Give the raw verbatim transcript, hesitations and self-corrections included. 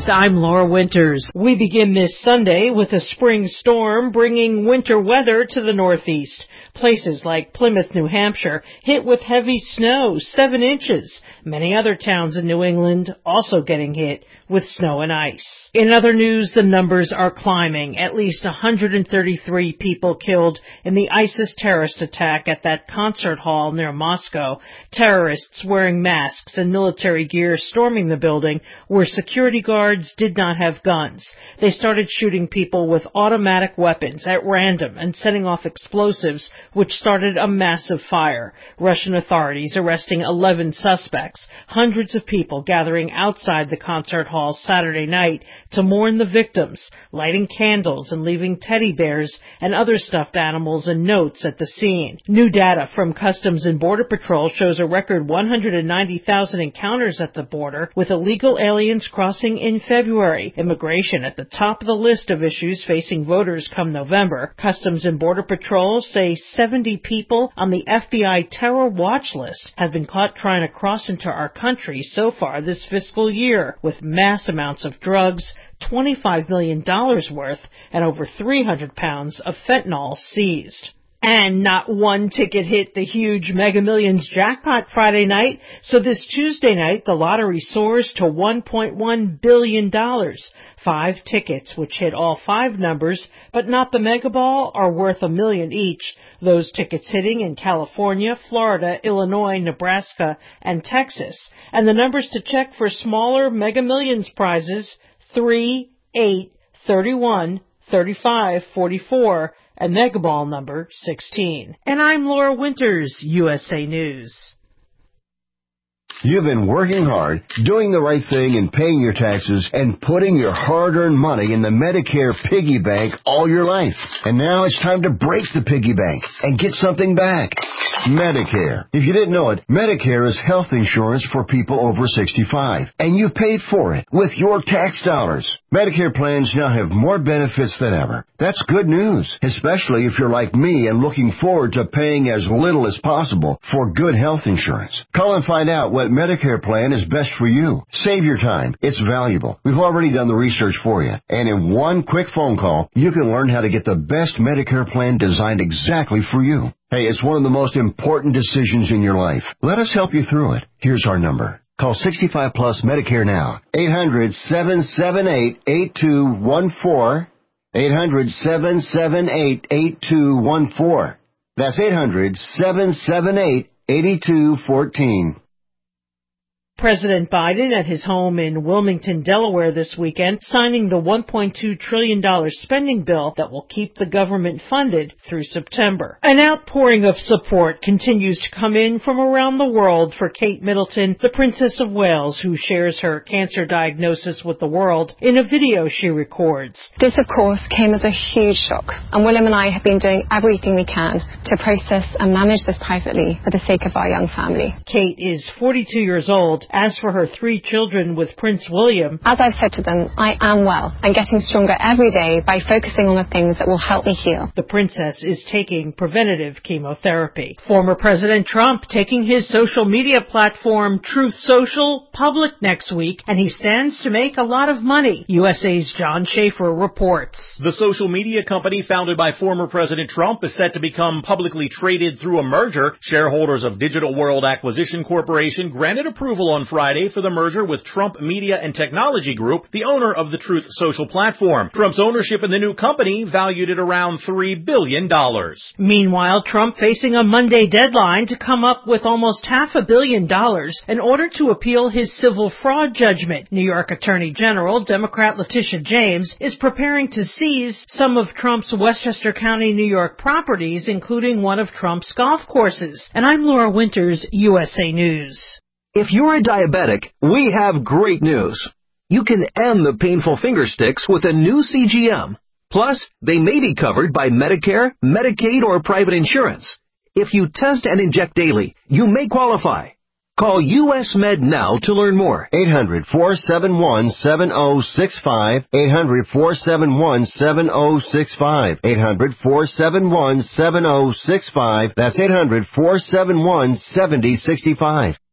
News, I'm Laura Winters. We begin this Sunday with a spring storm bringing winter weather to the Northeast. Places like Plymouth, New Hampshire, hit with heavy snow, seven inches. Many other towns in New England also getting hit with snow and ice. In other news, the numbers are climbing. At least one hundred thirty-three people killed in the ISIS terrorist attack at that concert hall near Moscow. Terrorists wearing masks and military gear storming the building where security guards did not have guns. They started shooting people with automatic weapons at random and setting off explosives, which started a massive fire. Russian authorities arresting eleven suspects. Hundreds of people gathering outside the concert hall Saturday night to mourn the victims, lighting candles and leaving teddy bears and other stuffed animals and notes at the scene. New data from Customs and Border Patrol shows a record one hundred ninety thousand encounters at the border with illegal aliens crossing in February. Immigration at the top of the list of issues facing voters come November. Customs and Border Patrol say seventy people on the F B I terror watch list have been caught trying to cross into our country so far this fiscal year, with mass amounts of drugs, twenty-five million dollars worth, and over three hundred pounds of fentanyl seized. And not one ticket hit the huge Mega Millions jackpot Friday night, so this Tuesday night the lottery soars to one point one billion dollars. Five tickets, which hit all five numbers, but not the Mega Ball, are worth a million each. Those tickets hitting in California, Florida, Illinois, Nebraska, and Texas. And the numbers to check for smaller Mega Millions prizes, three, eight, thirty-one, thirty-five, forty-four, and Mega Ball number sixteen. And I'm Laura Winters, U S A News. You've been working hard, doing the right thing and paying your taxes and putting your hard-earned money in the Medicare piggy bank all your life. And now it's time to break the piggy bank and get something back. Medicare. If you didn't know it, Medicare is health insurance for people over sixty-five, and you paid for it with your tax dollars. Medicare plans now have more benefits than ever. That's good news, especially if you're like me and looking forward to paying as little as possible for good health insurance. Call and find out what Medicare plan is best for you. Save your time. It's valuable. We've already done the research for you. And in one quick phone call, you can learn how to get the best Medicare plan designed exactly for you. Hey, it's one of the most important decisions in your life. Let us help you through it. Here's our number. Call sixty-five plus Medicare now. eight hundred, seven seven eight, eight two one four. eight hundred, seven seven eight, eight two one four. That's eight hundred, seven seven eight, eight two one four. President Biden at his home in Wilmington, Delaware this weekend, signing the one point two trillion dollars spending bill that will keep the government funded through September. An outpouring of support continues to come in from around the world for Kate Middleton, the Princess of Wales, who shares her cancer diagnosis with the world in a video she records. This, of course, came as a huge shock, and William and I have been doing everything we can to process and manage this privately for the sake of our young family. Kate is forty-two years old. As for her three children with Prince William, as I've said to them, I am well and getting stronger every day by focusing on the things that will help me heal. The princess is taking preventative chemotherapy. Former President Trump taking his social media platform Truth Social public next week, and he stands to make a lot of money. U S A's John Schaefer reports. The social media company founded by former President Trump is set to become publicly traded through a merger. Shareholders of Digital World Acquisition Corporation granted approval on Friday for the merger with Trump Media and Technology Group, the owner of the Truth Social platform. Trump's ownership in the new company valued at around three billion dollars. Meanwhile, Trump facing a Monday deadline to come up with almost half a billion dollars in order to appeal his civil fraud judgment. New York Attorney General Democrat Letitia James is preparing to seize some of Trump's Westchester County, New York properties, including one of Trump's golf courses. And I'm Laura Winters, U S A News. If you're a diabetic, we have great news. You can end the painful finger sticks with a new C G M. Plus, they may be covered by Medicare, Medicaid, or private insurance. If you test and inject daily, you may qualify. Call U S Med now to learn more. eight hundred, four seven one, seven oh six five. eight hundred, four seven one, seven oh six five. eight hundred, four seven one, seven oh six five. That's eight hundred, four seven one, seven oh six five.